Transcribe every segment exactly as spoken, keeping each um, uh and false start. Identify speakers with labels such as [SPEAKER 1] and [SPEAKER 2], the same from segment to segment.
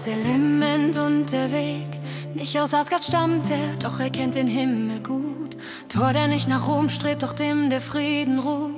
[SPEAKER 1] Das Element und der Weg. Nicht aus Asgard stammt er, doch er kennt den Himmel gut. Tor, der nicht nach Ruhm strebt, doch dem der Frieden ruht.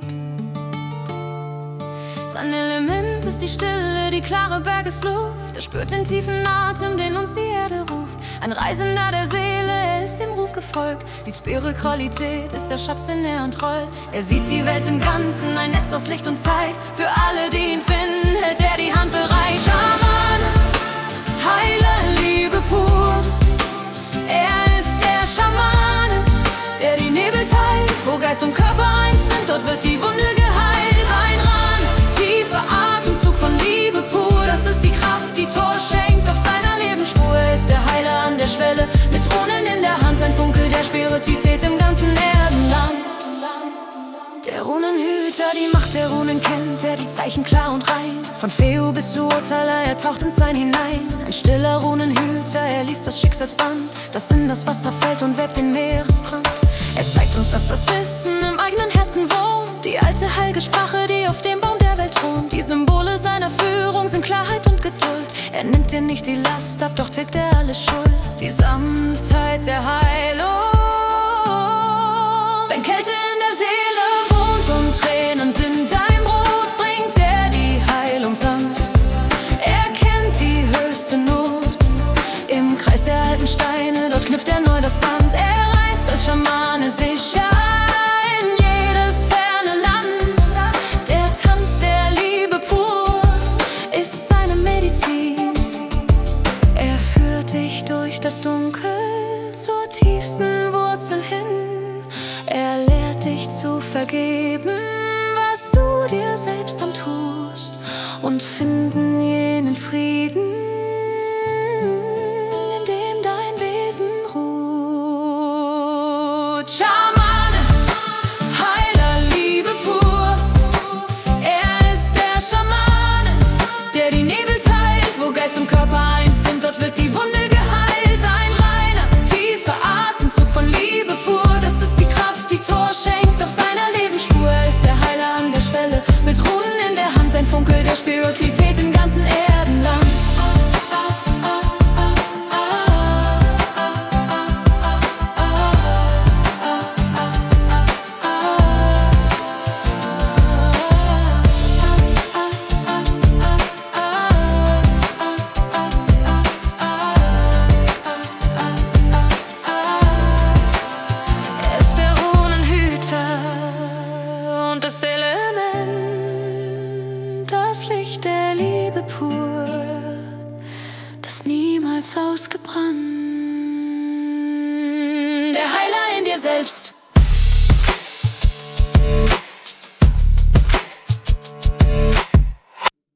[SPEAKER 1] Sein Element ist die Stille, die klare Bergesluft. Er spürt den tiefen Atem, den uns die Erde ruft. Ein Reisender der Seele, er ist dem Ruf gefolgt. Die Spiritualität ist der Schatz, den er entrollt. Er sieht die Welt im Ganzen, ein Netz aus Licht und Zeit. Für alle, die ihn finden, hält er die Hand bereit. Schamane, Heiler, Liebe pur. Er ist der Schamane, der die Nebel teilt. Wo Geist und Körper eins sind, dort wird die Wunde geheilt. Ein Ran, tiefer Atemzug von Liebe pur. Das ist die Kraft, die Tor schenkt auf seiner Lebensspur. Er ist der Heiler an der Schwelle, mit Runen in der Hand. Ein Funke der Spiritualität im ganzen Erdenland. Der Runenhüter, die Macht der Runen kennt, der die Zeichen klar und rein. Von Feu bis zu Urteiler, er taucht ins Sein hinein. Ein stiller Runenhüter, er liest das Schicksalsband, das in das Wasser fällt und webt den Meeresstrand. Er zeigt uns, dass das Wissen im eigenen Herzen wohnt. Die alte heilige Sprache, die auf dem Baum der Welt thront. Die Symbole seiner Führung sind Klarheit und Geduld. Er nimmt dir nicht die Last ab, doch tilgt er alle Schuld. Die Sanftheit der Heilung. Wenn Kälte in der Seele wohnt und Tränen sind dein Brot, bringt er die Heilung sanft. Er kennt die höchste Not. Im Kreis der alten Steine, dort knüpft er neu das Band. Er reist als Schamane sicher in jedes ferne Land. Der Tanz der Liebe pur ist seine Medizin. Er führt dich durch das Dunkel zur tiefsten Wurzel hin. Er lehrt dich zu vergeben, was du dir selbst antust, und finden jenen Frieden, in dem dein Wesen ruht. Schamane, Heiler, Liebe pur. Er ist der Schamane, der die Nebel teilt. Wo Geist und Körper eins sind, dort wird die Wunde geheilt. Ein reiner, tiefer Atemzug von Liebe pur. Das ist die Kraft, die Tor schenkt auf seiner Lebensspur. Er ist der Heiler an der Schwelle, mit Runen in der Hand. Ein Funke der Spiritualität im ganzen Erdenland. Er ist der Runenhüter und das Element, das Licht der Liebe pur, das niemals ausgebrannt. Der Heiler in dir selbst.